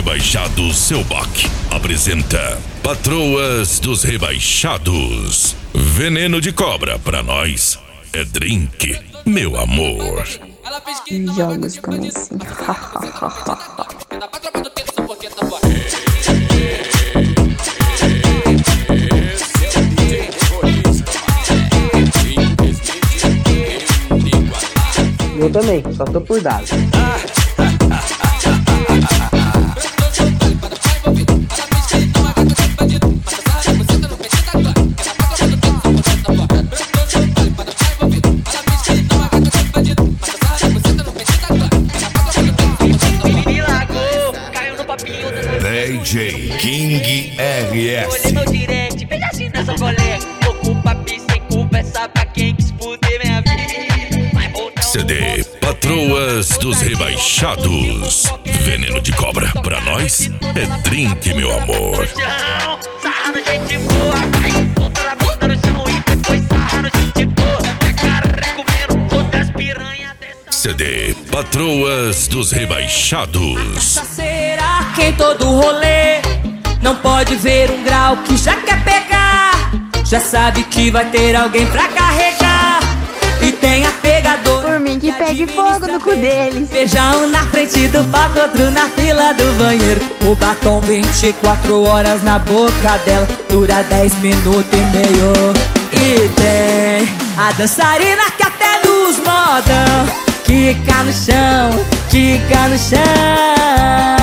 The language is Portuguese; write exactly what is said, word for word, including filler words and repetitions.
Rebaixados Selbach apresenta Patroas dos Rebaixados. Veneno de cobra pra nós é drink, meu amor. Jogos como assim. Eu também, só tô por dados. D J King R S. Olhei meu direct, veja assim nessa colega. Ocupa pista sem conversa pra quem quis fuder minha vida. C D Patroas dos Rebaixados. Veneno de cobra pra nós é drink, meu amor. Sarrando gente boa, vai. Volta na bunda no chão e depois sarrando gente boa. Minha cara comendo outras piranhas dessa. C D Patroas dos Rebaixados. Será quem todo rolê não pode ver um grau que já quer pegar? Já sabe que vai ter alguém pra carregar. E tem a pegadora. Por mim que pegue fogo no cu deles. Beijão na frente do palco, outro na fila do banheiro. O batom vinte e quatro horas na boca dela, dura dez minutos e meio. E tem a dançarina que até nos modão quica no chão, quica no chão.